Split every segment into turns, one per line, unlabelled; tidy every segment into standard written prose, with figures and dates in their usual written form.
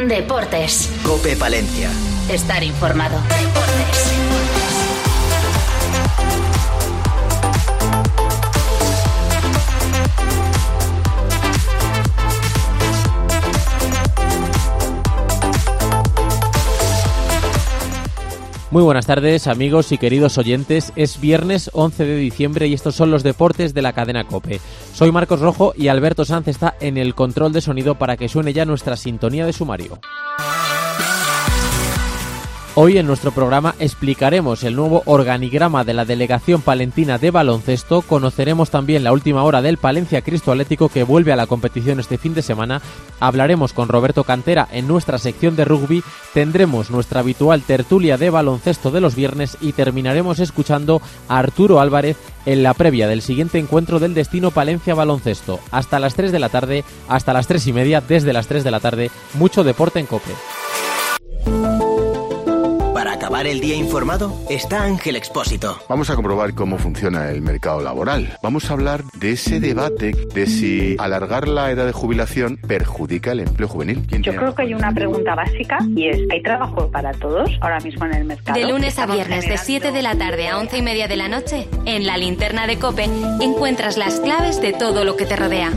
Deportes.
COPE Palencia.
Estar informado. Deportes.
Muy buenas tardes, amigos y queridos oyentes. Es viernes 11 de diciembre y estos son los deportes de la cadena COPE. Soy Marcos Rojo y Alberto Sanz está en el control de sonido para que suene ya nuestra sintonía de sumario. Hoy en nuestro programa explicaremos el nuevo organigrama de la Delegación Palentina de Baloncesto, conoceremos también la última hora del Palencia Cristo Atlético que vuelve a la competición este fin de semana, hablaremos con Roberto Cantera en nuestra sección de rugby, tendremos nuestra habitual tertulia de baloncesto de los viernes y terminaremos escuchando a Arturo Álvarez en la previa del siguiente encuentro del Destino Palencia Baloncesto. Hasta las 3 de la tarde, hasta las 3 y media, desde las 3 de la tarde, mucho deporte en COPE.
Para acabar el día informado está Ángel Expósito.
Vamos a comprobar cómo funciona el mercado laboral. Vamos a hablar de ese debate de si alargar la edad de jubilación perjudica el empleo juvenil.
Yo creo que hay una pregunta básica y es, ¿hay trabajo para todos ahora mismo en el mercado?
De lunes a viernes de 7 de la tarde a 11 y media de la noche, en la linterna de COPE encuentras las claves de todo lo que te rodea.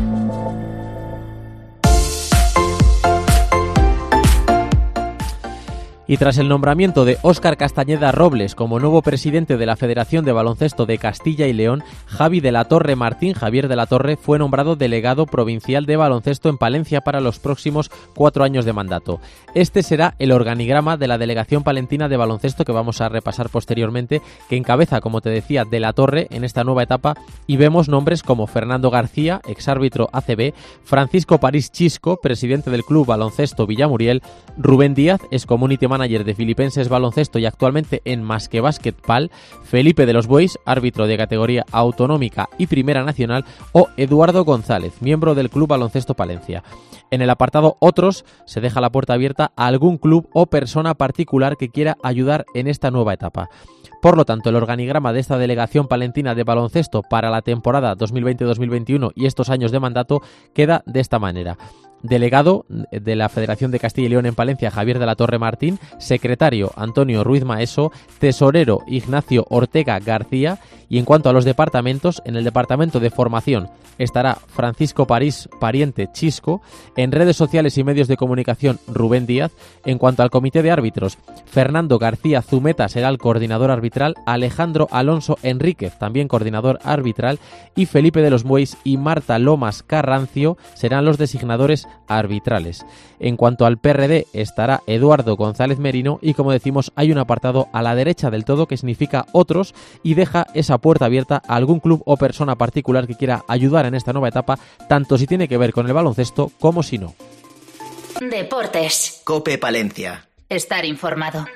Y tras el nombramiento de Óscar Castañeda Robles como nuevo presidente de la Federación de Baloncesto de Castilla y León, Javier de la Torre fue nombrado delegado provincial de baloncesto en Palencia para los próximos 4 años de mandato. Este será el organigrama de la Delegación Palentina de Baloncesto que vamos a repasar posteriormente, que encabeza, como te decía, de la Torre en esta nueva etapa, y vemos nombres como Fernando García, exárbitro ACB, Francisco París Chisco, presidente del Club Baloncesto Villamuriel, Rubén Díaz, ex community manager de Filipenses Baloncesto y actualmente en Más que Básquet PAL, Felipe de los Bueis, árbitro de categoría autonómica y primera nacional, o Eduardo González, miembro del Club Baloncesto Palencia. En el apartado Otros se deja la puerta abierta a algún club o persona particular que quiera ayudar en esta nueva etapa. Por lo tanto, el organigrama de esta Delegación Palentina de Baloncesto para la temporada 2020-2021 y estos años de mandato queda de esta manera. Delegado de la Federación de Castilla y León en Palencia, Javier de la Torre Martín. Secretario, Antonio Ruiz Maeso. Tesorero, Ignacio Ortega García. Y en cuanto a los departamentos, en el departamento de formación estará Francisco París Pariente Chisco. En redes sociales y medios de comunicación, Rubén Díaz. En cuanto al comité de árbitros, Fernando García Zumeta será el coordinador arbitral. Alejandro Alonso Enríquez, también coordinador arbitral. Y Felipe de los Bueis y Marta Lomas Carrancio serán los designadores arbitrales. En cuanto al PRD estará Eduardo González Merino y, como decimos, hay un apartado a la derecha del todo que significa Otros y deja esa puerta abierta a algún club o persona particular que quiera ayudar en esta nueva etapa, tanto si tiene que ver con el baloncesto como si no.
Deportes.
COPE Palencia.
Estar informado.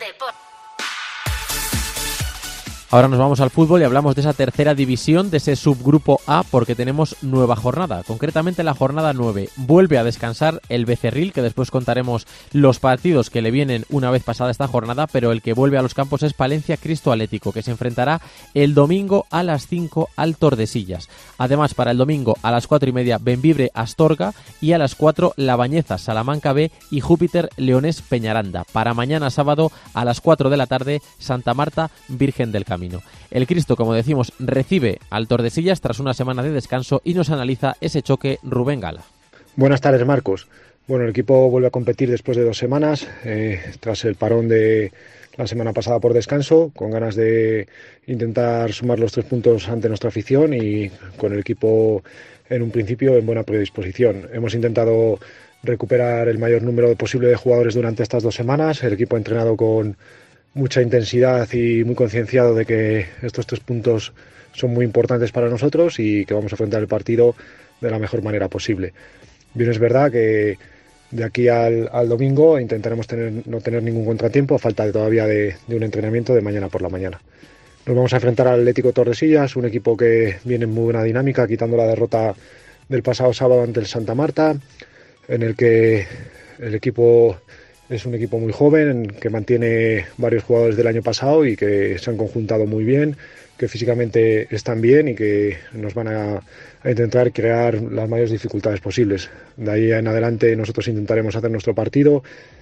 Ahora nos vamos al fútbol y hablamos de esa tercera división, de ese subgrupo A, porque tenemos nueva jornada. Concretamente la jornada 9. Vuelve a descansar el Becerril, que después contaremos los partidos que le vienen una vez pasada esta jornada, pero el que vuelve a los campos es Palencia Cristo Atlético, que se enfrentará el domingo a las 5 al Tordesillas. Además, para el domingo a las 4 y media, Bembibre Astorga, y a las 4 La Bañeza Salamanca B y Júpiter Leonés Peñaranda. Para mañana sábado a las 4 de la tarde, Santa Marta Virgen del Camino. El Cristo, como decimos, recibe al Tordesillas tras una semana de descanso y nos analiza ese choque Rubén Gala.
Buenas tardes, Marcos. Bueno, el equipo vuelve a competir después de 2 semanas, tras el parón de la semana pasada por descanso, con ganas de intentar sumar los 3 puntos ante nuestra afición y con el equipo en un principio en buena predisposición. Hemos intentado recuperar el mayor número posible de jugadores durante estas 2 semanas. El equipo ha entrenado con mucha intensidad y muy concienciado de que estos 3 puntos son muy importantes para nosotros y que vamos a afrontar el partido de la mejor manera posible. Bien, es verdad que de aquí al domingo intentaremos no tener ningún contratiempo a falta todavía de un entrenamiento de mañana por la mañana. Nos vamos a enfrentar al Atlético Tordesillas, un equipo que viene en muy buena dinámica, quitando la derrota del pasado sábado ante el Santa Marta, en el que el equipo es un equipo muy joven, que mantiene varios jugadores del año pasado y que se han conjuntado muy bien, que físicamente están bien y que nos van a intentar crear las mayores dificultades posibles. De ahí en adelante nosotros intentaremos hacer nuestro partido,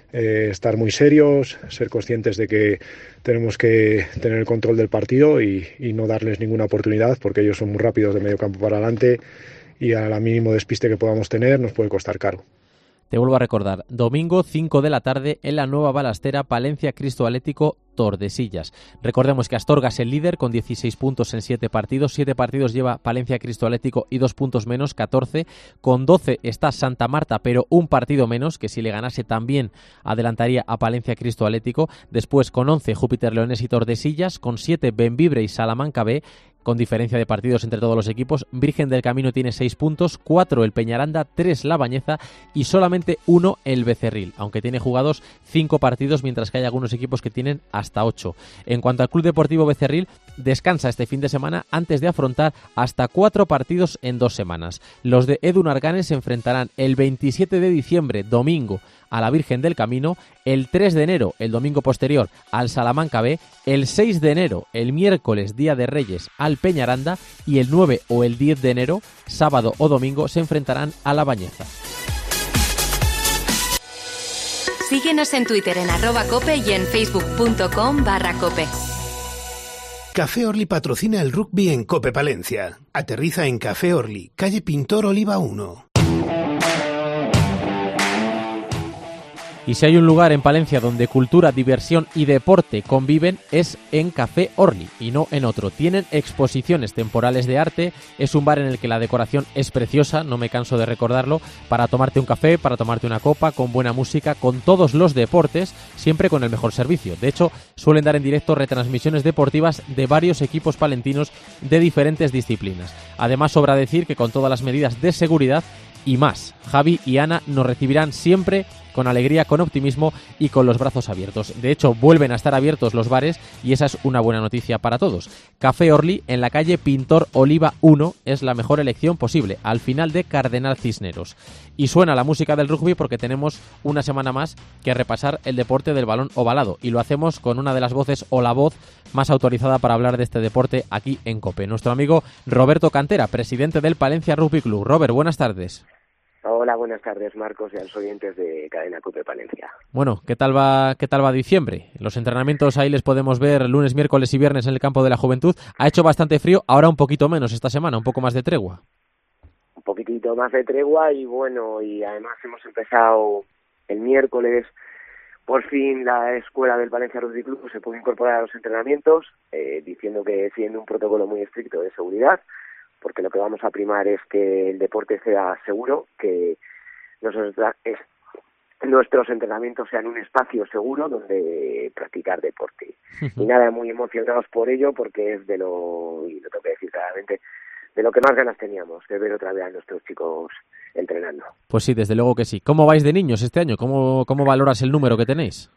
estar muy serios, ser conscientes de que tenemos que tener el control del partido y no darles ninguna oportunidad, porque ellos son muy rápidos de medio campo para adelante y a la mínimo despiste que podamos tener nos puede costar caro.
Te vuelvo a recordar, domingo 5 de la tarde en la Nueva Balastera, Palencia Cristo Atlético Tordesillas. Recordemos que Astorga es el líder con 16 puntos en 7 partidos. 7 partidos lleva Palencia Cristo Atlético y 2 puntos menos, 14. Con 12 está Santa Marta, pero un partido menos, que si le ganase también adelantaría a Palencia Cristo Atlético. Después con 11 Júpiter Leones y Tordesillas. Con 7 Bembibre y Salamanca B, con diferencia de partidos entre todos los equipos. Virgen del Camino tiene 6 puntos, 4 el Peñaranda, 3 la Bañeza y solamente 1 el Becerril, aunque tiene jugados 5 partidos, mientras que hay algunos equipos que tienen hasta 8. En cuanto al Club Deportivo Becerril, descansa este fin de semana antes de afrontar hasta 4 partidos en 2 semanas. Los de Edu Narganes se enfrentarán el 27 de diciembre, domingo, a la Virgen del Camino, el 3 de enero, el domingo posterior, al Salamanca B, el 6 de enero, el miércoles, Día de Reyes, al Peñaranda, y el 9 o el 10 de enero, sábado o domingo, se enfrentarán a la Bañeza.
Síguenos en Twitter en @cope y en facebook.com/cope.
Café Orly patrocina el rugby en Cope Palencia. Aterriza en Café Orly, calle Pintor Oliva 1.
Y si hay un lugar en Palencia donde cultura, diversión y deporte conviven, es en Café Orly y no en otro. Tienen exposiciones temporales de arte, es un bar en el que la decoración es preciosa, no me canso de recordarlo, para tomarte un café, para tomarte una copa, con buena música, con todos los deportes, siempre con el mejor servicio. De hecho, suelen dar en directo retransmisiones deportivas de varios equipos palentinos de diferentes disciplinas. Además, sobra decir que con todas las medidas de seguridad y más, Javi y Ana nos recibirán siempre con alegría, con optimismo y con los brazos abiertos. De hecho, vuelven a estar abiertos los bares y esa es una buena noticia para todos. Café Orly, en la calle Pintor Oliva 1, es la mejor elección posible, al final de Cardenal Cisneros. Y suena la música del rugby porque tenemos una semana más que repasar el deporte del balón ovalado, y lo hacemos con una de las voces o la voz más autorizada para hablar de este deporte aquí en COPE. Nuestro amigo Roberto Cantera, presidente del Palencia Rugby Club. Robert, buenas tardes.
Hola, buenas tardes, Marcos y a los oyentes de Cadena COPE Palencia.
Bueno, ¿qué tal va diciembre? Los entrenamientos ahí les podemos ver lunes, miércoles y viernes en el campo de la Juventud. Ha hecho bastante frío, ahora un poquito menos esta semana, un poco más de tregua.
Un poquitito más de tregua y bueno, y además hemos empezado el miércoles, por fin la escuela del Palencia Rugby Club se puede incorporar a los entrenamientos, diciendo que siendo un protocolo muy estricto de seguridad, porque lo que vamos a primar es que el deporte sea seguro, que nuestros entrenamientos sean un espacio seguro donde practicar deporte. Y nada, muy emocionados por ello, porque es y lo tengo que decir claramente, de lo que más ganas teníamos, de ver otra vez a nuestros chicos entrenando.
Pues sí, desde luego que sí. ¿Cómo vais de niños este año? ¿Cómo valoras el número que tenéis?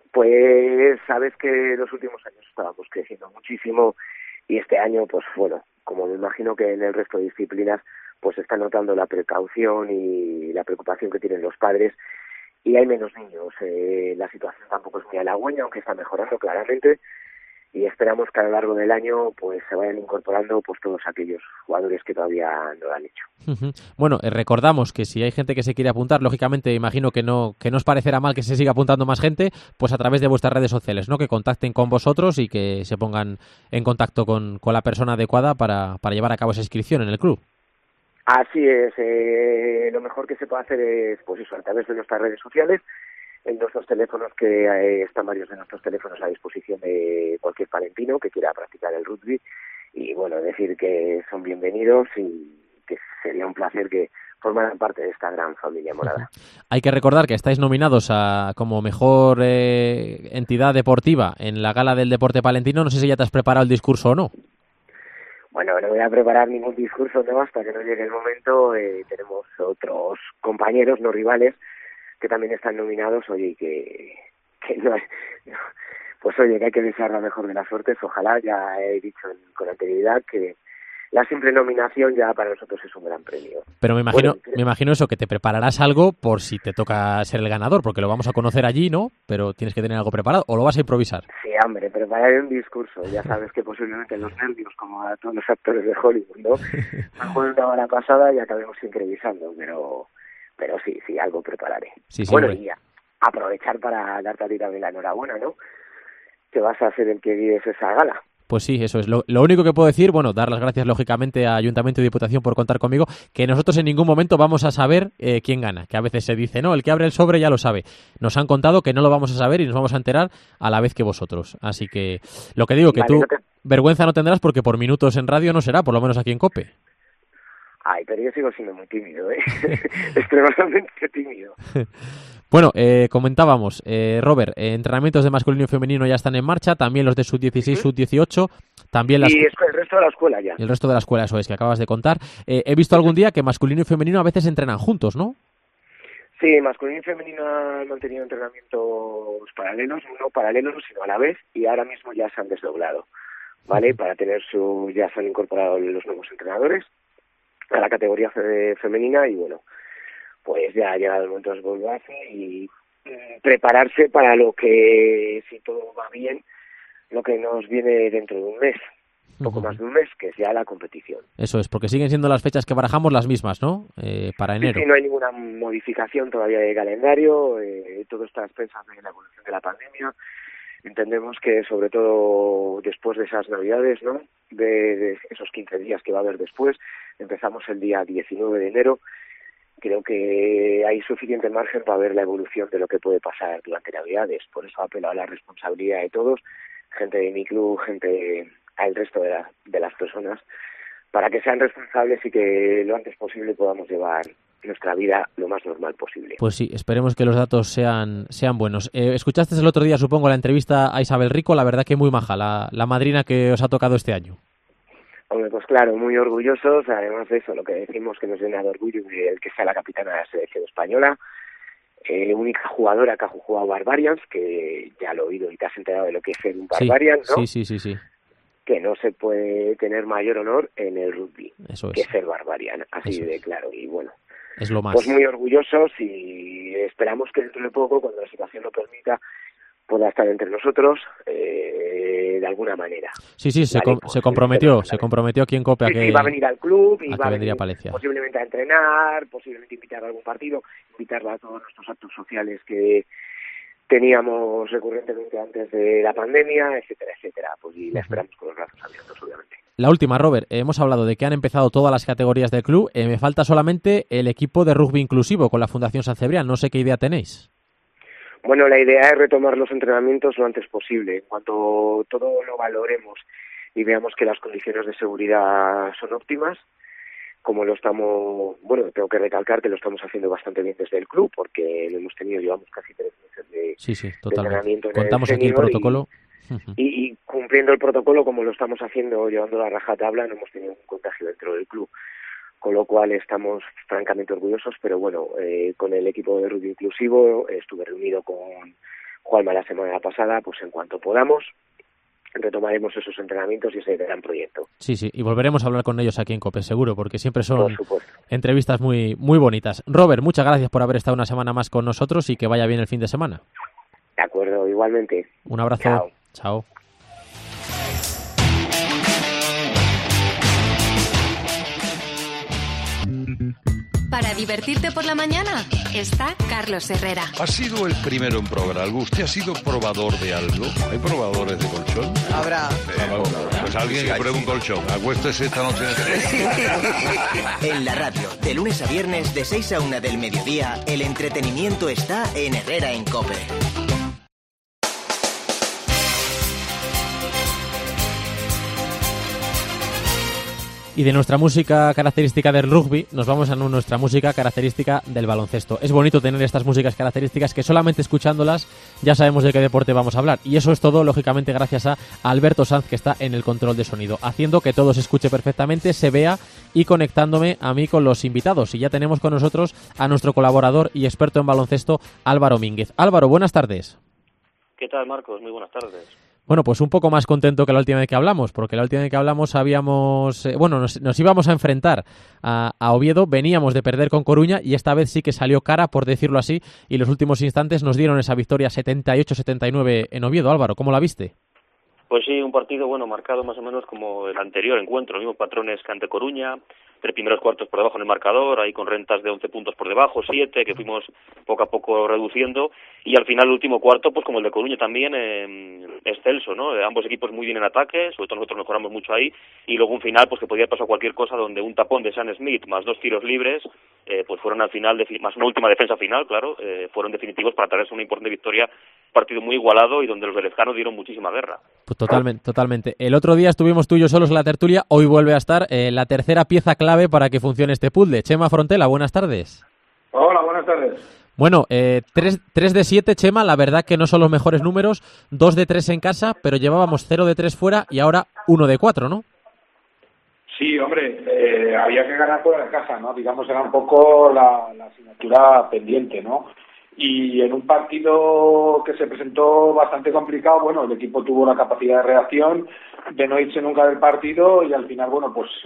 Pues sabes que los últimos años estábamos creciendo muchísimo y este año, pues bueno, como me imagino que en el resto de disciplinas, pues se está notando la precaución y la preocupación que tienen los padres y hay menos niños. La situación tampoco es muy halagüeña, aunque está mejorando claramente, y esperamos que a lo largo del año pues se vayan incorporando pues todos aquellos jugadores que todavía no lo han hecho.
Bueno, recordamos que si hay gente que se quiere apuntar, lógicamente imagino que no os parecerá mal que se siga apuntando más gente, pues a través de vuestras redes sociales, ¿no? Que contacten con vosotros y que se pongan en contacto con la persona adecuada para llevar a cabo esa inscripción en el club.
Así es, lo mejor que se puede hacer es pues eso, a través de nuestras redes sociales, en nuestros teléfonos, que están varios de nuestros teléfonos a disposición de cualquier palentino que quiera practicar el rugby, y bueno, decir que son bienvenidos y que sería un placer que formaran parte de esta gran familia morada.
Hay que recordar que estáis nominados como mejor entidad deportiva en la Gala del Deporte Palentino. No sé si ya te has preparado el discurso o no.
Bueno, no voy a preparar ningún discurso, no, hasta que no llegue el momento. Tenemos otros compañeros, no rivales, que también están nominados, oye, que no, pues oye, que hay que desear la mejor de las suertes. Ojalá, ya he dicho con anterioridad que la simple nominación ya para nosotros es un gran premio.
Pero me imagino eso, que te prepararás algo por si te toca ser el ganador, porque lo vamos a conocer allí, ¿no? Pero tienes que tener algo preparado, ¿o lo vas a improvisar?
Sí, hombre, prepararé un discurso. Ya sabes que posiblemente los nervios, como a todos los actores de Hollywood, ¿no? Me juego una hora pasada y acabemos improvisando, pero sí, algo prepararé.
Sí,
bueno,
hombre.
y aprovechar para darte a ti también la enhorabuena, ¿no? Que vas a ser el que guíes esa gala.
Pues sí, eso es. Lo único que puedo decir, bueno, dar las gracias lógicamente a Ayuntamiento y Diputación por contar conmigo, que nosotros en ningún momento vamos a saber quién gana, que a veces se dice, no, el que abre el sobre ya lo sabe. Nos han contado que no lo vamos a saber y nos vamos a enterar a la vez que vosotros. Así que lo que digo, que vale, tú vergüenza no tendrás porque por minutos en radio no será, por lo menos aquí en COPE.
Ay, pero yo sigo siendo muy tímido, extremadamente tímido.
Bueno, comentábamos, Robert, entrenamientos de masculino y femenino ya están en marcha, también los de sub-16, sub-18, también
y el resto de la escuela ya.
El resto de la escuela, eso es, que acabas de contar. He visto algún día que masculino y femenino a veces entrenan juntos, ¿no?
Sí, masculino y femenino han mantenido entrenamientos paralelos, no paralelos, sino a la vez, y ahora mismo ya se han desdoblado, ¿vale? Para tener ya se han incorporado los nuevos entrenadores a la categoría femenina y bueno, pues ya ha llegado el momento de volverse y prepararse para lo que, si todo va bien, lo que nos viene dentro de un mes, poco más de un mes, que es ya la competición.
Eso es, porque siguen siendo las fechas que barajamos las mismas, ¿no? Para enero.
Sí, no hay ninguna modificación todavía de calendario, todo está a expensas de la evolución de la pandemia. Entendemos que sobre todo después de esas Navidades, ¿no? De esos 15 días que va a haber después, empezamos el día 19 de enero. Creo que hay suficiente margen para ver la evolución de lo que puede pasar durante Navidades. Por eso apelo a la responsabilidad de todos, gente de mi club, gente al resto de las personas, para que sean responsables y que lo antes posible podamos llevar nuestra vida lo más normal posible.
Pues sí, esperemos que los datos sean buenos. Escuchaste el otro día, supongo, la entrevista a Isabel Rico, la verdad que muy maja, la madrina que os ha tocado este año.
Hombre, pues claro, muy orgullosos, además de eso, lo que decimos que nos llena de orgullo el que sea la capitana de la selección española, única jugadora que ha jugado Barbarians, que ya lo he oído y te has enterado de lo que es ser un Barbarian, ¿no?
Sí.
Que no se puede tener mayor honor en el rugby que
es.
Ser Barbarian, así
Eso
de
es.
Claro, y bueno.
Es lo más.
Pues muy orgullosos y esperamos que dentro de poco, cuando la situación lo permita, pueda estar entre nosotros de alguna manera.
Sí, ¿vale? Se comprometió aquí en COPE a que
va a venir al club y va a
venir a Palencia.
Posiblemente a entrenar, posiblemente invitar a algún partido, invitarla a todos nuestros actos sociales que teníamos recurrentemente antes de la pandemia, etcétera, etcétera. Pues y la esperamos con los brazos abiertos, obviamente.
La última, Robert, hemos hablado de que han empezado todas las categorías del club, me falta solamente el equipo de rugby inclusivo con la Fundación San Cebrián, no sé qué idea tenéis.
Bueno, la idea es retomar los entrenamientos lo antes posible. En cuanto todo lo valoremos y veamos que las condiciones de seguridad son óptimas, como lo estamos, bueno, tengo que recalcar que lo estamos haciendo bastante bien desde el club, porque lo hemos tenido, llevamos casi 3 meses de entrenamiento.
Contamos aquí el protocolo.
Y cumpliendo el protocolo como lo estamos haciendo, llevando la rajatabla, no hemos tenido ningún contagio dentro del club. Con lo cual estamos francamente orgullosos, pero bueno, con el equipo de rugby inclusivo estuve reunido con Juanma la semana pasada, pues en cuanto podamos retomaremos esos entrenamientos y ese gran proyecto.
Sí, y volveremos a hablar con ellos aquí en COPE, seguro, porque siempre son entrevistas muy, muy bonitas. Robert, muchas gracias por haber estado una semana más con nosotros y que vaya bien el fin de semana.
De acuerdo, igualmente.
Un abrazo. Chao.
Para divertirte por la mañana está Carlos Herrera.
Ha sido el primero en probar algo. ¿Usted ha sido probador de algo? ¿Hay probadores de colchón?
Habrá.
Pues alguien que pruebe un colchón. Acuéstese esta noche.
En la radio, de lunes a viernes, de 6 a 1 del mediodía, el entretenimiento está en Herrera en COPE.
Y de nuestra música característica del rugby nos vamos a nuestra música característica del baloncesto. Es bonito tener estas músicas características que solamente escuchándolas ya sabemos de qué deporte vamos a hablar. Y eso es todo, lógicamente, gracias a Alberto Sanz, que está en el control de sonido, haciendo que todo se escuche perfectamente, se vea y conectándome a mí con los invitados. Y ya tenemos con nosotros a nuestro colaborador y experto en baloncesto, Álvaro Mínguez. Álvaro, buenas tardes.
¿Qué tal, Marcos? Muy buenas tardes.
Bueno, pues un poco más contento que la última vez que hablamos, porque la última vez que hablamos nos íbamos a enfrentar a Oviedo, veníamos de perder con Coruña y esta vez sí que salió cara, por decirlo así, y los últimos instantes nos dieron esa victoria 78-79 en Oviedo. Álvaro, ¿cómo la viste?
Pues sí, un partido marcado más o menos como el anterior encuentro, mismos patrones que ante Coruña, primeros cuartos por debajo en el marcador, ahí con rentas de 11 puntos por debajo, 7, que fuimos poco a poco reduciendo, y al final el último cuarto, pues como el de Coruña también, excelso, ¿no? Ambos equipos muy bien en ataque, sobre todo nosotros mejoramos mucho ahí, y luego un final pues que podía pasar cualquier cosa, donde un tapón de Sam Smith más 2 tiros libres, pues fueron al final, más una última defensa final, claro, fueron definitivos para traerse una importante victoria, partido muy igualado y donde los berezcanos dieron muchísima guerra.
Pues totalmente. El otro día estuvimos tú y yo solos en la tertulia, hoy vuelve a estar la tercera pieza clave para que funcione este puzzle. Chema Frontela, buenas tardes.
Hola, buenas tardes.
Bueno, 3 de 7, Chema, la verdad que no son los mejores números, 2 de 3 en casa, pero llevábamos 0 de 3 fuera y ahora 1 de 4, ¿no?
Sí, hombre, había que ganar fuera de casa, ¿no? Digamos, era un poco la asignatura pendiente, ¿no? Y en un partido que se presentó bastante complicado, bueno, el equipo tuvo la capacidad de reacción, de no irse nunca del partido y al final, bueno, pues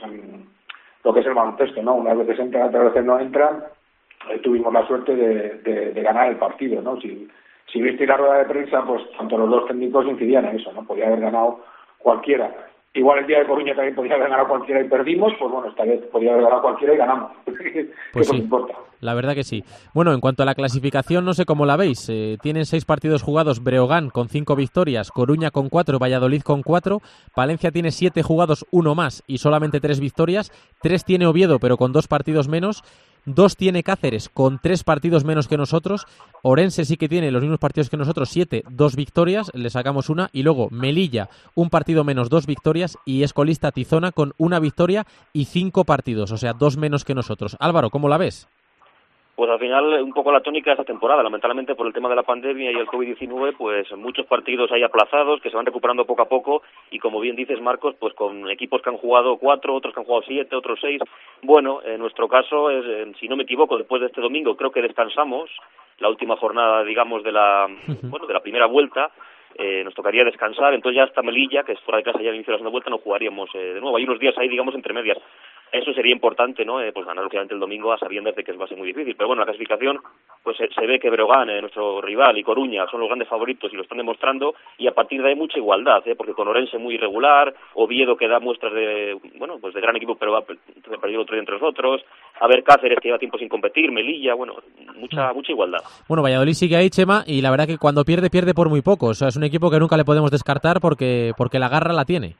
lo que es el baloncesto, ¿no? Unas veces entran, otras veces no entran, tuvimos la suerte de ganar el partido, ¿no? Si visteis la rueda de prensa, pues tanto los dos técnicos incidían en eso, ¿no? Podía haber ganado cualquiera. Igual el día de Coruña también podía haber ganado cualquiera y perdimos, pues bueno, esta vez podía haber ganado cualquiera y ganamos.
Pues
eso
sí,
no importa.
La verdad que sí. Bueno, en cuanto a la clasificación, no sé cómo la veis. Tienen 6 partidos jugados Breogán con 5 victorias, Coruña con 4, Valladolid con 4, Palencia tiene 7 jugados, 1 más y solamente 3 victorias, 3 tiene Oviedo pero con 2 partidos menos, 2 tiene Cáceres con 3 partidos menos que nosotros, Orense sí que tiene los mismos partidos que nosotros, 7, 2 victorias, le sacamos una, y luego Melilla, un partido menos, 2 victorias, y es colista Tizona con 1 victoria y 5 partidos, o sea, 2 menos que nosotros. Álvaro, ¿cómo la ves?
Pues al final un poco la tónica de esta temporada, lamentablemente por el tema de la pandemia y el COVID-19, pues muchos partidos hay aplazados que se van recuperando poco a poco y como bien dices, Marcos, pues con equipos que han jugado 4, otros que han jugado 7, otros 6. Bueno, en nuestro caso, si no me equivoco, después de este domingo creo que descansamos la última jornada, digamos, de la primera vuelta. Nos tocaría descansar, entonces ya hasta Melilla, que es fuera de casa ya al inicio de la segunda vuelta, no jugaríamos de nuevo. Hay unos días ahí, digamos, entre medias. Eso sería importante, ¿no? Pues ganar lógicamente el domingo a sabiendas de que va a ser muy difícil. Pero bueno, la clasificación, pues se ve que Breogán, nuestro rival, y Coruña son los grandes favoritos y lo están demostrando, y a partir de ahí mucha igualdad, porque con Orense muy irregular, Oviedo que da muestras de, bueno, pues de gran equipo, pero perdió el otro día entre los otros, a ver Cáceres que lleva tiempo sin competir, Melilla, bueno, mucha igualdad.
Bueno, Valladolid sigue ahí, Chema, y la verdad que cuando pierde por muy poco. O sea, es un equipo que nunca le podemos descartar porque la garra la tiene.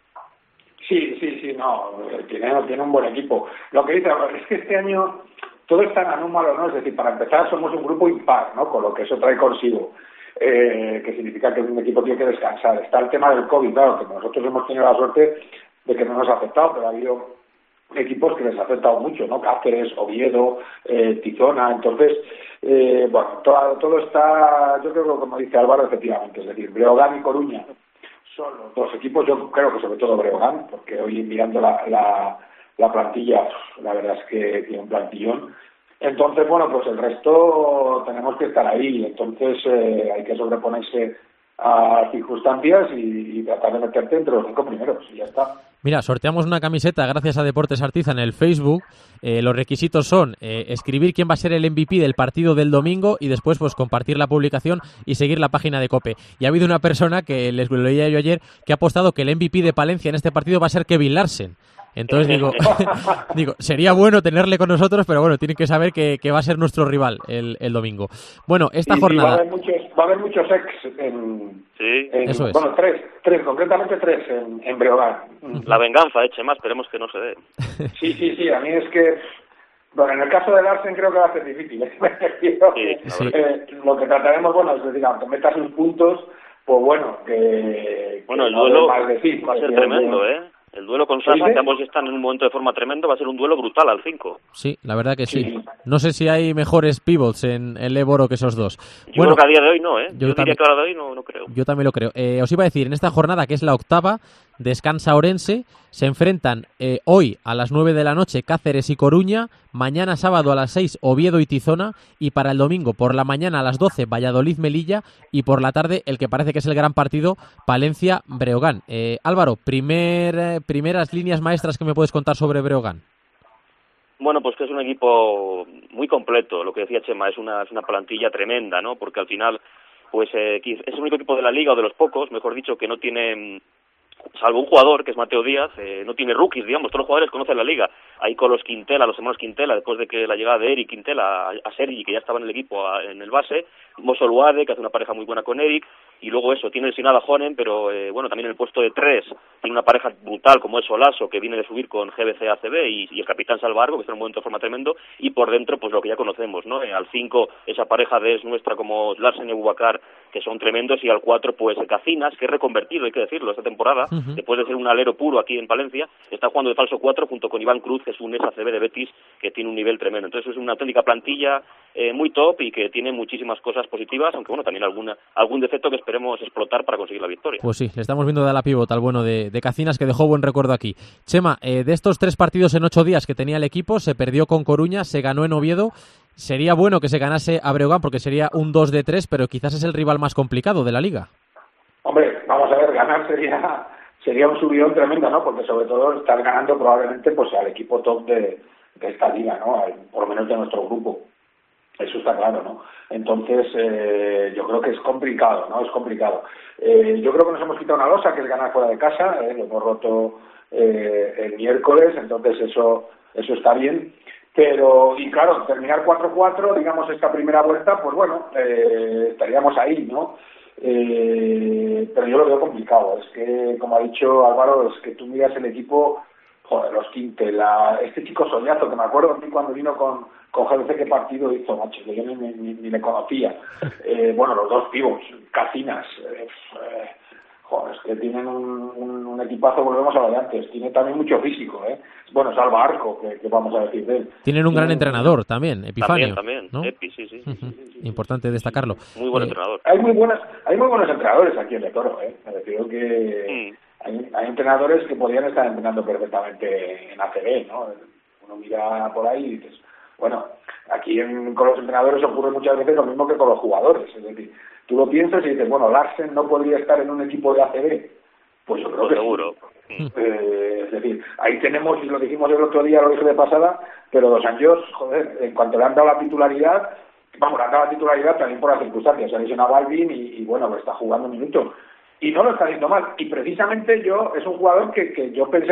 Sí, no, tiene un buen equipo. Lo que dice es que este año todo es tan anómalo, ¿no? Es decir, para empezar somos un grupo impar, ¿no? Con lo que eso trae consigo, que significa que un equipo tiene que descansar. Está el tema del COVID, claro, que nosotros hemos tenido la suerte de que no nos ha afectado, pero ha habido equipos que les ha afectado mucho, ¿no? Cáceres, Oviedo, Tizona, entonces, bueno, todo está, yo creo que como dice Álvaro, efectivamente, es decir, Breogán y Coruña son los dos equipos, yo creo que sobre todo Breogán, porque hoy mirando la plantilla, la verdad es que tiene un plantillón. Entonces, bueno, pues el resto tenemos que estar ahí, entonces hay que sobreponerse a circunstancias y tratar de meterte entre los 5 primeros, y ya está.
Mira, sorteamos una camiseta gracias a Deportes Artiza en el Facebook. Los requisitos son escribir quién va a ser el MVP del partido del domingo y después pues compartir la publicación y seguir la página de COPE. Y ha habido una persona que les lo leía yo ayer que ha apostado que el MVP de Palencia en este partido va a ser Kevin Larsen. Entonces digo, sería bueno tenerle con nosotros, pero bueno, tienen que saber que va a ser nuestro rival el domingo. Bueno, esta jornada...
Va a haber muchos ex
eso es.
Bueno, concretamente tres en Breogán.
La venganza, Chema, esperemos que no se dé.
Sí, a mí es que... Bueno, en el caso de Larsen creo que va a ser difícil. Lo que trataremos, bueno, es decir, aunque metas sus puntos, pues bueno, que...
Bueno, el duelo va a ser tremendo, El duelo con Sasa, que ambos están en un momento de forma tremendo, va a ser un duelo brutal al 5.
Sí, la verdad que sí. No sé si hay mejores pivots en el Éboro que esos dos.
Yo creo que a día de hoy no, Yo diría que a día de hoy no creo.
Yo también lo creo. Os iba a decir, en esta jornada, que es la octava, descansa Orense, se enfrentan hoy a las 9 de la noche Cáceres y Coruña, mañana sábado a las 6 Oviedo y Tizona, y para el domingo por la mañana a las 12 Valladolid-Melilla, y por la tarde el que parece que es el gran partido, Palencia-Breogán. Álvaro, primeras líneas maestras que me puedes contar sobre Breogán.
Bueno, pues que es un equipo muy completo, lo que decía Chema, es una plantilla tremenda, ¿no? Porque al final, pues es el único equipo de la Liga, o de los pocos, mejor dicho, que no tiene salvo un jugador, que es Mateo Díaz, no tiene rookies, digamos, todos los jugadores conocen la liga. Ahí con los Quintela, los hermanos Quintela, después de que la llegada de Eric Quintela a Sergi, que ya estaba en el equipo en el base, Mosso Luade, que hace una pareja muy buena con Eric, y luego eso, tiene lesionada a Honen, pero bueno, también en el puesto de 3 tiene una pareja brutal como es Solaso, que viene de subir con GBC ACB, y el capitán Salvargo, que está en un momento de forma tremendo, y por dentro, pues lo que ya conocemos, ¿no? Al 5, esa pareja de es nuestra como Larsen y Boubacar, que son tremendos, y al 4, pues Cacinas, que es reconvertido, hay que decirlo, esta temporada, después de ser un alero puro aquí en Palencia, está jugando de falso 4 junto con Iván Cruz, que es un ex-ACB de Betis, que tiene un nivel tremendo. Entonces es una auténtica plantilla muy top y que tiene muchísimas cosas positivas, aunque bueno, también algún defecto que esperemos explotar para conseguir la victoria.
Pues sí, le estamos viendo de la pivota al bueno de Cacinas, que dejó buen recuerdo aquí. Chema, de estos 3 partidos en 8 días que tenía el equipo, se perdió con Coruña, se ganó en Oviedo. Sería bueno que se ganase a Breogán porque sería un 2 de 3, pero quizás es el rival más complicado de la liga.
Hombre, vamos a ver, ganar sería un subidón tremendo, ¿no? Porque sobre todo estar ganando probablemente pues al equipo top de esta liga, ¿no? Por lo menos de nuestro grupo. Eso está claro, ¿no? Entonces, yo creo que es complicado, ¿no? Es complicado. Yo creo que nos hemos quitado una losa, que es ganar fuera de casa, lo hemos roto el miércoles, entonces eso está bien. Pero, y claro, terminar 4-4, digamos, esta primera vuelta, pues bueno, estaríamos ahí, ¿no? Pero yo lo veo complicado. Es que, como ha dicho Álvaro, es que tú miras el equipo, joder, los Quintela, este chico Soñazo, que me acuerdo a mí cuando vino con GBC, qué partido hizo, macho, que yo ni le conocía. Bueno, los 2 pibos, Cacinas, joder, es que tienen un equipazo, volvemos a lo de antes. Tiene también mucho físico, Bueno, Salva Arco, que vamos a decir de él.
Tienen un gran entrenador también, Epifanio.
También, ¿no? Epi, sí.
Importante destacarlo.
Muy buen entrenador.
Hay muy buenos entrenadores aquí en el Toro, Me refiero que hay entrenadores que podrían estar entrenando perfectamente en ACB, ¿no? Uno mira por ahí y dices, bueno, aquí con los entrenadores ocurre muchas veces lo mismo que con los jugadores, es decir, tú lo piensas y dices, bueno, Larsen no podría estar en un equipo de ACB. Pues yo creo que
seguro.
Sí. Es decir, ahí tenemos, y lo dijimos el otro día, lo dije de pasada, pero Dos Anjos, joder, en cuanto le han dado la titularidad, también por las circunstancias. Se ha lesionado a Balvin y bueno, pues está jugando un minuto. Y no lo está haciendo mal. Y precisamente es un jugador que yo pensé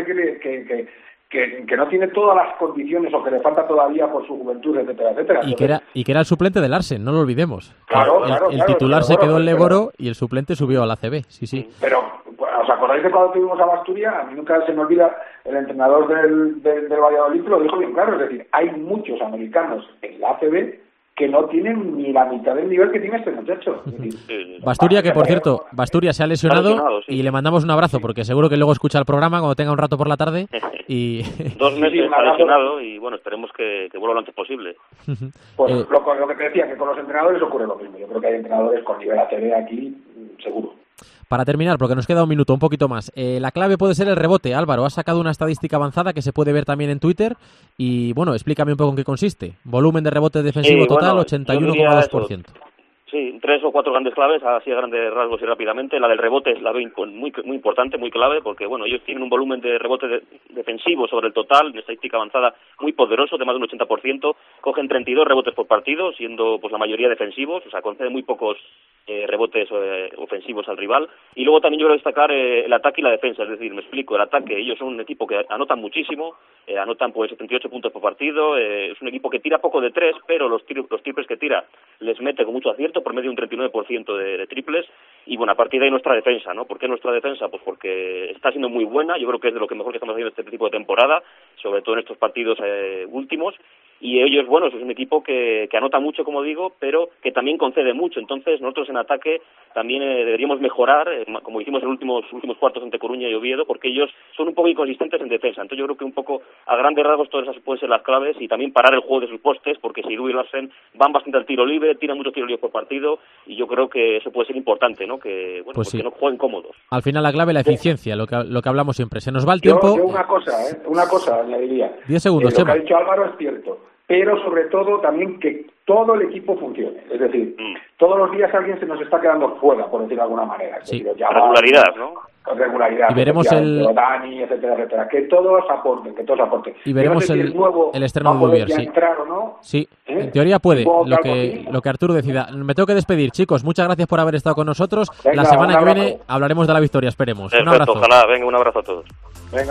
que no tiene todas las condiciones o que le falta todavía por su juventud, etcétera, etcétera.
Y que era el suplente de Larsen, no lo olvidemos.
Claro,
el titular se quedó en Leboro y el suplente subió a la ACB, sí.
Pero, ¿os acordáis de cuando tuvimos a Basturia? A mí nunca se me olvida, el entrenador del Valladolid lo dijo bien claro, es decir, hay muchos americanos en la ACB que no tienen ni la mitad del nivel que tiene este muchacho.
Basturia, que por cierto, Basturia se ha lesionado y le mandamos un abrazo, porque seguro que luego escucha el programa cuando tenga un rato por la tarde. Y
2 meses está lesionado y bueno, esperemos que vuelva lo antes posible.
Pues lo que te decía, que con los entrenadores ocurre lo mismo. Yo creo que hay entrenadores con nivel ACB aquí, seguro.
Para terminar, porque nos queda un minuto, un poquito más. La clave puede ser el rebote. Álvaro, has sacado una estadística avanzada que se puede ver también en Twitter. Y bueno, explícame un poco en qué consiste. Volumen de rebote defensivo total, 81,2%.
Sí, 3 o 4 grandes claves, así a grandes rasgos y rápidamente. La del rebote es la veo muy importante, muy clave, porque bueno, ellos tienen un volumen de rebote defensivo sobre el total, una estadística avanzada muy poderoso, de más de un 80%. Cogen 32 rebotes por partido, siendo pues la mayoría defensivos, o sea, conceden muy pocos rebotes ofensivos al rival. Y luego también yo quiero destacar el ataque y la defensa, es decir, me explico, el ataque, ellos son un equipo que anotan muchísimo, anotan pues 78 puntos por partido, es un equipo que tira poco de 3, pero los triples que tira les mete con mucho acierto, por medio de un 39% de triples. Y bueno, a partir de ahí nuestra defensa, ¿no? ¿Por qué nuestra defensa? Pues porque está siendo muy buena, yo creo que es de lo que mejor que estamos haciendo este tipo de temporada, sobre todo en estos partidos últimos. Y ellos, bueno, es un equipo que anota mucho, como digo, pero que también concede mucho. Entonces nosotros en ataque también deberíamos mejorar, como hicimos en los últimos cuartos ante Coruña y Oviedo, porque ellos son un poco inconsistentes en defensa. Entonces yo creo que un poco a grandes rasgos todas esas pueden ser las claves, y también parar el juego de sus postes, porque Sidhu y Larsen van bastante al tiro libre, tiran muchos tiros libres por partido, y yo creo que eso puede ser importante, ¿no? Que bueno, pues sí, que no jueguen cómodos.
Al final la clave, la eficiencia, lo que hablamos siempre. Se nos va el tiempo.
Yo una cosa añadiría.
10 segundos,
lo que ha dicho Álvaro es cierto, pero sobre todo también que todo el equipo funcione. Es decir, todos los días alguien se nos está quedando fuera, por decirlo de alguna manera. Es decir,
regularidad, ¿no?
Regularidad.
Y veremos
Dani, etcétera. Que todos aporten.
Y veremos el estreno de Dubier, sí.
Entrar o no.
Sí, en teoría puede, lo que Arturo decida. Me tengo que despedir, chicos. Muchas gracias por haber estado con nosotros.
Venga,
la semana que viene hablaremos de la victoria, esperemos.
Perfecto,
un abrazo.
Ojalá, venga, un abrazo a todos.
Venga.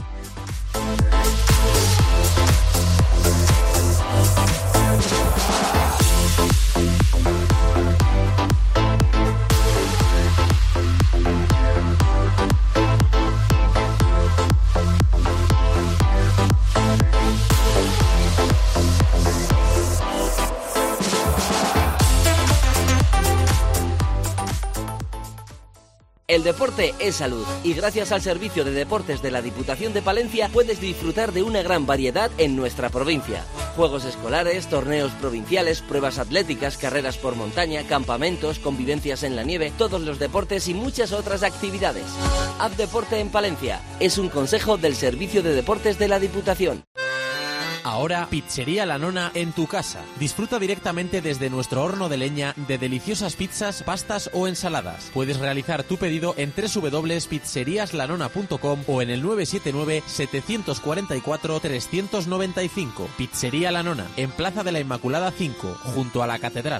El deporte es salud y gracias al Servicio de Deportes de la Diputación de Palencia puedes disfrutar de una gran variedad en nuestra provincia. Juegos escolares, torneos provinciales, pruebas atléticas, carreras por montaña, campamentos, convivencias en la nieve, todos los deportes y muchas otras actividades. Haz deporte en Palencia. Es un consejo del Servicio de Deportes de la Diputación.
Ahora, Pizzería La Nona en tu casa. Disfruta directamente desde nuestro horno de leña de deliciosas pizzas, pastas o ensaladas. Puedes realizar tu pedido en www.pizzeriaslanona.com o en el 979-744-395. Pizzería La Nona, en Plaza de la Inmaculada 5, junto a la Catedral.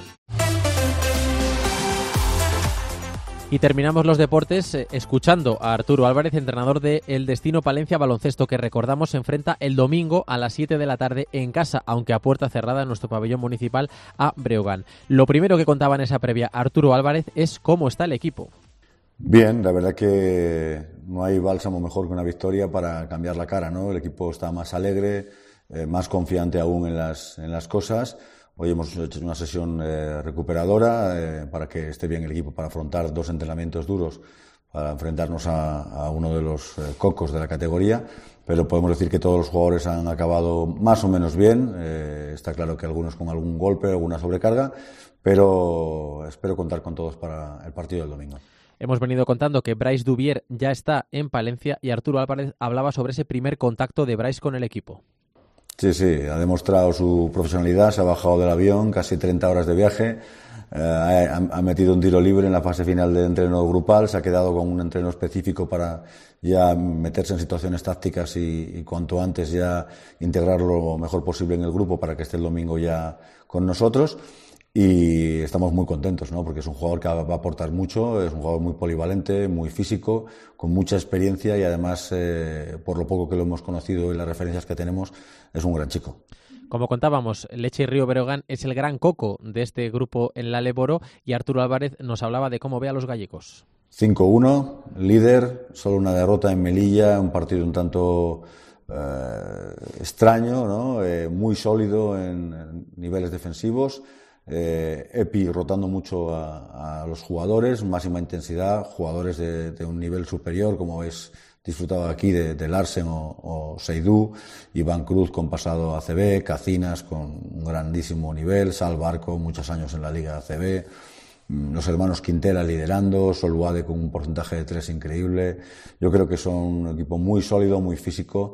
Y terminamos los deportes escuchando a Arturo Álvarez, entrenador de El Destino Palencia Baloncesto, que recordamos se enfrenta el domingo a las 7 de la tarde en casa, aunque a puerta cerrada en nuestro pabellón municipal, a Breogán. Lo primero que contaba en esa previa Arturo Álvarez es cómo está el equipo.
Bien, la verdad que no hay bálsamo mejor que una victoria para cambiar la cara, ¿no? El equipo está más alegre, más confiante aún en las cosas. Hoy hemos hecho una sesión recuperadora para que esté bien el equipo para afrontar 2 entrenamientos duros para enfrentarnos a uno de los cocos de la categoría, pero podemos decir que todos los jugadores han acabado más o menos bien. Está claro que algunos con algún golpe, alguna sobrecarga, pero espero contar con todos para el partido del domingo.
Hemos venido contando que Bryce Dubier ya está en Palencia y Arturo Álvarez hablaba sobre ese primer contacto de Bryce con el equipo.
Sí, ha demostrado su profesionalidad, se ha bajado del avión, casi 30 horas de viaje, ha metido un tiro libre en la fase final del entreno grupal, se ha quedado con un entreno específico para ya meterse en situaciones tácticas y cuanto antes ya integrarlo lo mejor posible en el grupo para que esté el domingo ya con nosotros. Y estamos muy contentos, ¿no? Porque es un jugador que va a aportar mucho, es un jugador muy polivalente, muy físico, con mucha experiencia y además, por lo poco que lo hemos conocido y las referencias que tenemos, es un gran chico.
Como contábamos, Leche y Río Breogán es el gran coco de este grupo en la Leboro y Arturo Álvarez nos hablaba de cómo ve a los gallegos.
5-1, líder, solo una derrota en Melilla, un partido un tanto extraño, ¿no? Muy sólido en niveles defensivos. Epi rotando mucho a los jugadores, máxima intensidad, jugadores de un nivel superior como es disfrutado aquí de Larsen o Seydou, Iván Cruz con pasado ACB, Cacinas con un grandísimo nivel, Sal Barco muchos años en la Liga ACB, los hermanos Quintela liderando, Soluade con un porcentaje de 3 increíble. Yo creo que son un equipo muy sólido, muy físico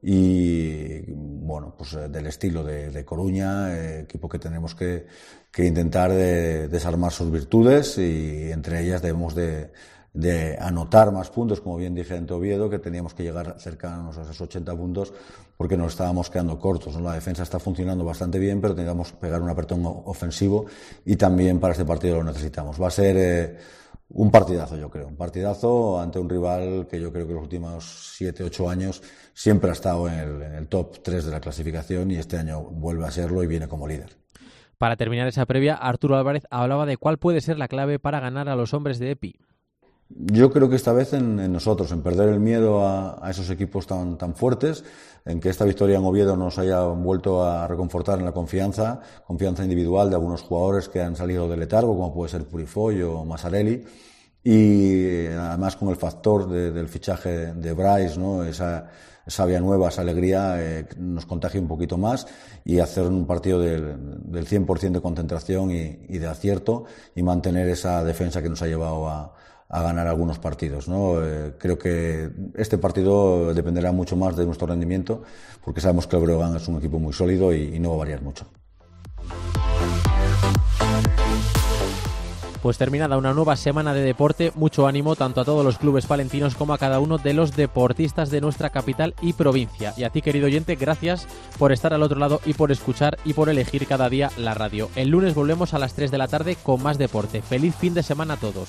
y bueno, pues del estilo de Coruña, equipo que tenemos que intentar desarmar sus virtudes y entre ellas debemos de anotar más puntos, como bien dije en Oviedo, que teníamos que llegar cercanos a esos 80 puntos porque nos estábamos quedando cortos, ¿no? La defensa está funcionando bastante bien, pero teníamos que pegar un apretón ofensivo y también para este partido lo necesitamos. Va a ser un partidazo, yo creo, un partidazo ante un rival que yo creo que los últimos 7-8 años siempre ha estado en el top 3 de la clasificación y este año vuelve a serlo y viene como líder.
Para terminar esa previa, Arturo Álvarez hablaba de cuál puede ser la clave para ganar a los hombres de Epi.
Yo creo que esta vez en nosotros, en perder el miedo a esos equipos tan fuertes, en que esta victoria en Oviedo nos haya vuelto a reconfortar en la confianza individual de algunos jugadores que han salido del letargo, como puede ser Purifoy o Massarelli, y además con el factor del fichaje de Bryce, ¿no? Esa vía nueva, esa alegría nos contagia un poquito más y hacer un partido del 100% de concentración y de acierto y mantener esa defensa que nos ha llevado a ganar algunos partidos, ¿no? Creo que este partido dependerá mucho más de nuestro rendimiento porque sabemos que el Breogán es un equipo muy sólido y no va a variar mucho.
Pues terminada una nueva semana de deporte, mucho ánimo tanto a todos los clubes palentinos como a cada uno de los deportistas de nuestra capital y provincia. Y a ti, querido oyente, gracias por estar al otro lado y por escuchar y por elegir cada día la radio. El lunes volvemos a las 3 de la tarde con más deporte. Feliz fin de semana a todos.